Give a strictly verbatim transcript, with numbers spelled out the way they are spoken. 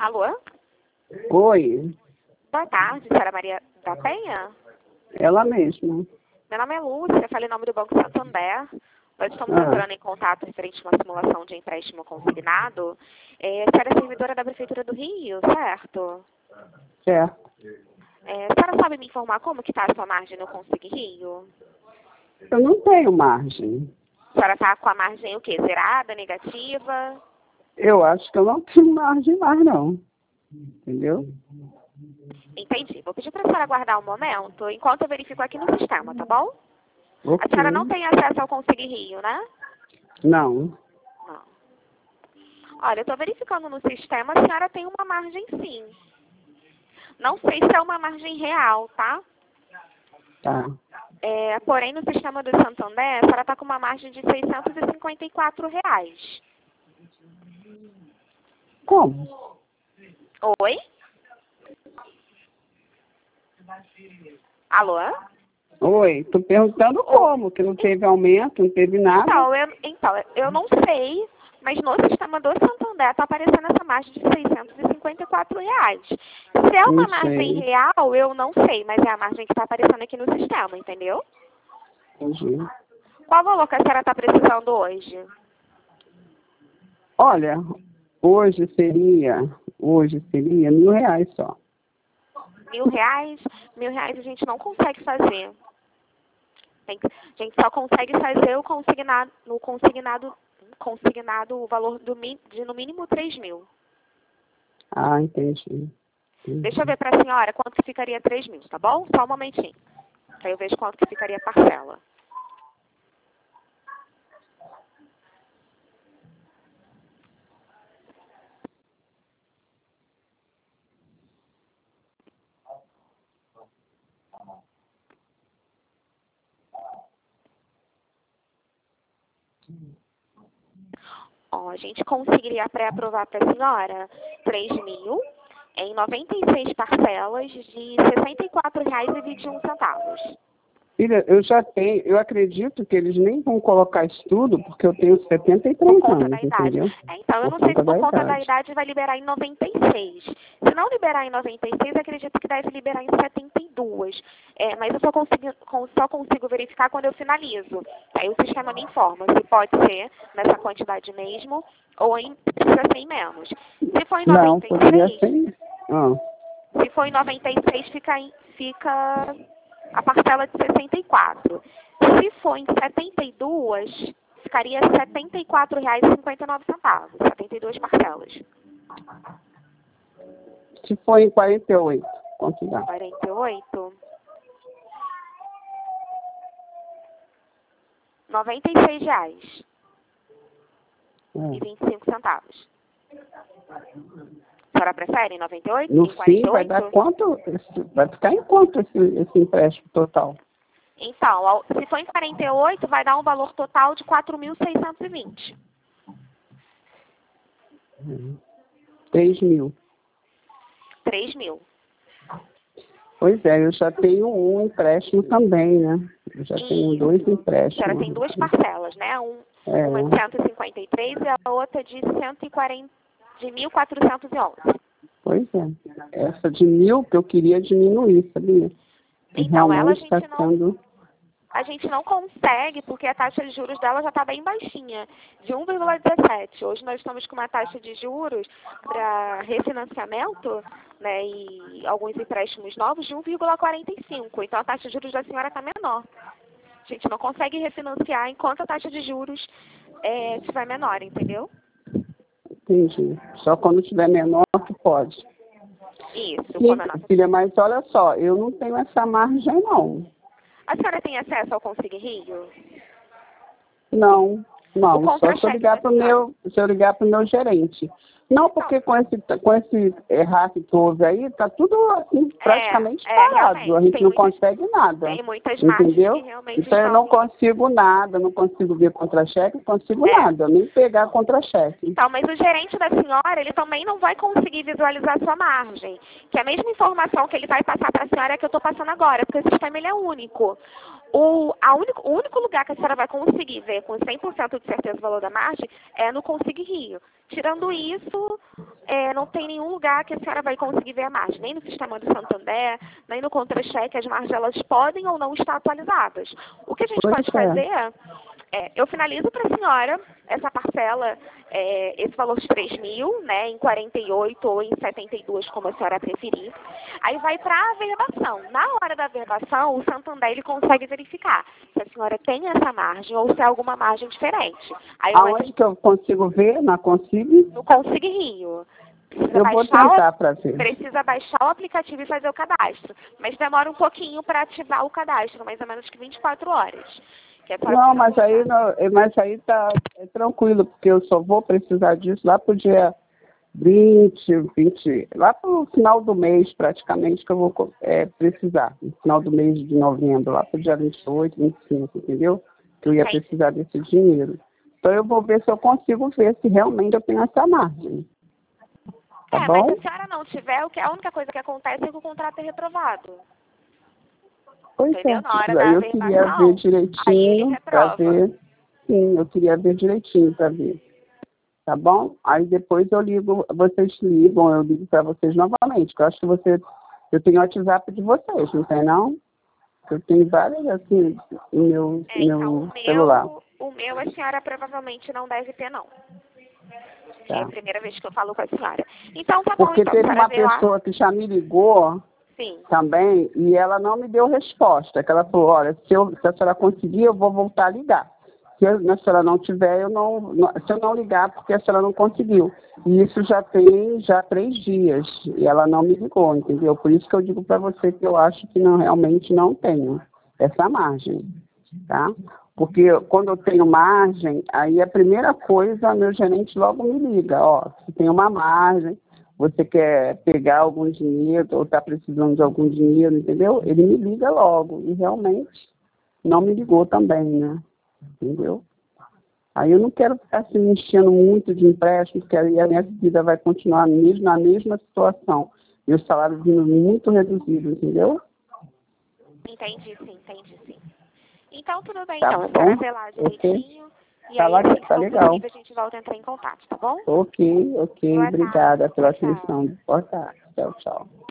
Alô? Oi, Boa tarde, senhora Maria da Penha? ela mesma. Meu nome é Lúcia, falei em nome do Banco Santander. Nós estamos Ah. entrando em contato referente a uma simulação de empréstimo consignado. É, a senhora é servidora da Prefeitura do Rio, certo? Certo. É, a senhora sabe me informar como que está a sua margem no Consig Rio? Eu não tenho margem. A senhora está com a margem o quê? Zerada, negativa? Eu acho que eu não tenho margem mais, não. Entendeu? Entendi. Vou pedir para a senhora aguardar um momento, enquanto eu verifico aqui no sistema, tá bom? Ok. A senhora não tem acesso ao Consig Rio, né? Não. Não. Olha, eu estou verificando no sistema, a senhora tem uma margem sim. Não sei se é uma margem real, tá? Tá. É, porém, no sistema do Santander, a senhora está com uma margem de seiscentos e cinquenta e quatro reais. Como? Oi? Alô? Oi, tô perguntando como, que não teve aumento, não teve nada. Então, eu, então, eu não sei, mas no sistema do Santander está aparecendo essa margem de seiscentos e cinquenta e quatro reais. Se é uma Não margem sei. real, eu não sei, mas é a margem que está aparecendo aqui no sistema, entendeu? Entendi. Qual valor que a senhora está precisando hoje? Olha, hoje seria, hoje seria mil reais só. Mil reais? Mil reais a gente não consegue fazer. Tem que- a gente só consegue fazer o consignado, no consignado, consignado o valor do, mi- de no mínimo três mil. Ah, entendi. entendi. Deixa eu ver para a senhora quanto que ficaria três mil, tá bom? Só um momentinho. Aí eu vejo quanto que ficaria a parcela. Ó, a gente conseguiria pré-aprovar para a senhora três mil em noventa e seis parcelas de sessenta e quatro reais e vinte e um centavos. Filha, eu já tenho, eu acredito que eles nem vão colocar isso tudo, porque eu tenho setenta e Por três conta anos, da idade. entendeu? É, então, eu Por não sei se conta por da conta da idade. idade vai liberar em noventa e seis. Se não liberar em noventa e seis, acredito que deve liberar em setenta e dois. É, mas eu só consigo, con- só consigo verificar quando eu finalizo. Aí o sistema me informa se pode ser nessa quantidade mesmo ou em, precisa ser em menos. Se for em Não, poderia noventa e seis, ser. Ah, se for em noventa e seis, fica, em- fica a parcela de sessenta e quatro. Se for em setenta e dois, ficaria setenta e quatro reais e cinquenta e nove centavos. setenta e duas parcelas. se for em quarenta e oito, quanto dá? quarenta e oito. noventa e seis reais e É. vinte e cinco centavos. A senhora prefere em noventa e oito? No Em quarenta fim, e vai dar oito? quanto? esse- Vai ficar em quanto esse, esse empréstimo total? Então, ao- se for em quarenta e oito, vai dar um valor total de quatro mil seiscentos e vinte. três mil. três mil. Pois é, eu já tenho um empréstimo também, né? Eu já tenho Isso. dois A senhora empréstimos. tem duas parcelas, né? Um, É. Uma de cento e cinquenta e três e a outra de cento e quarenta, de mil quatrocentos e onze. Pois é. Essa de mil que eu queria diminuir, sabia? Que Então, ela a realmente está gente não, sendo. a gente não consegue, porque a taxa de juros dela já está bem baixinha, de um vírgula dezessete. Hoje nós estamos com uma taxa de juros para refinanciamento, né, e alguns empréstimos novos de um vírgula quarenta e cinco. Então, a taxa de juros da senhora está menor. A gente não consegue refinanciar enquanto a taxa de juros é, estiver menor, entendeu? Entendi. Só quando tiver menor que pode. Isso. Sim, Quando a nossa... filha, mas olha só, eu não tenho essa margem, não. A senhora tem acesso ao Consig Rio? Não, O não. Só se eu contra-cheque ligar da para o senhora. meu, se eu ligar para o meu gerente. Não, porque com esse, com esse errar que houve aí, está tudo assim, praticamente É, é, parado. realmente. A gente Tem não muitas, consegue nada. tem muitas margens Entendeu? que realmente Então eu não estão... consigo nada, não consigo ver contra-cheque, não consigo É. nada, nem pegar contra-cheque. Então, mas o gerente da senhora, ele também não vai conseguir visualizar a sua margem. Que a mesma informação que ele vai passar para a senhora é que eu estou passando agora, porque o sistema ele é único. O, a único, o único lugar que a senhora vai conseguir ver com cem por cento de certeza o valor da margem é no Consig Rio. Tirando isso, é, não tem nenhum lugar que a senhora vai conseguir ver a margem, nem no sistema do Santander, nem no contra-cheque, as margens elas podem ou não estar atualizadas. O que a gente Pois pode é. fazer é, eu finalizo para a senhora essa parcela, é, esse valor de três mil, né, em quarenta e oito ou em setenta e dois, como a senhora preferir. Aí vai para a averbação. Na hora da averbação, o Santander ele consegue verificar se a senhora tem essa margem ou se é alguma margem diferente. Aí eu Aonde que eu consigo ver? Não consigo? No Consigue Rio. Precisa Eu vou baixar tentar o, para ver. Precisa baixar o aplicativo e fazer o cadastro. Mas demora um pouquinho para ativar o cadastro, mais ou menos que vinte e quatro horas. Que é Não, mas aí, não, mas aí tá é tranquilo, porque eu só vou precisar disso lá pro dia vinte, vinte, lá pro final do mês praticamente que eu vou é, precisar. No final do mês de novembro, lá pro dia vinte e oito, vinte e cinco, entendeu? Que eu ia Sim. precisar desse dinheiro. Então eu vou ver se eu consigo ver se realmente eu tenho essa margem. Tá é, bom? mas se a senhora não tiver, o que, a única coisa que acontece é que o contrato é reprovado. Pois Entendeu? é. Na hora Aí da eu queria ver averbação, aí ele direitinho para reprova. ver. Sim, eu queria ver direitinho para ver. Tá bom? Aí depois eu ligo, vocês ligam, eu ligo para vocês novamente, que eu acho que você, eu tenho o WhatsApp de vocês, não tem não? Eu tenho várias assim no meu, É, então, meu o celular. meu, o meu a senhora provavelmente não deve ter, não. É a Tá. primeira vez que eu falo com a senhora. Então, tá bom, Porque então, a teve senhora uma vê lá. pessoa que já me ligou Sim. também e ela não me deu resposta. Que ela falou, olha, se, eu, se a senhora conseguir, eu vou voltar a ligar. Se a senhora não tiver, eu não, não, se eu não ligar, porque a senhora não conseguiu. E isso já tem já três dias, e ela não me ligou, entendeu? Por isso que eu digo para você que eu acho que não, realmente não tenho essa margem, tá? Porque quando eu tenho margem, aí a primeira coisa, meu gerente logo me liga, ó, se tem uma margem, você quer pegar algum dinheiro, ou está precisando de algum dinheiro, entendeu? Ele me liga logo, e realmente não me ligou também, né? Entendeu? Aí eu não quero ficar se assim, enchendo muito de empréstimo, porque aí a minha vida vai continuar mesmo na mesma situação. Meu salário vindo muito reduzido, entendeu? Entendi, sim, entendi, sim. Então, tudo bem, Tá então. A bom? senhora vê lá direitinho. Ok. E Tá, aí, lá, assim que tá for legal. possível, a gente volta a entrar em contato, tá bom? Ok, ok. Boa Obrigada tarde. pela Tchau, tchau. atenção. Boa tarde. Tchau, tchau.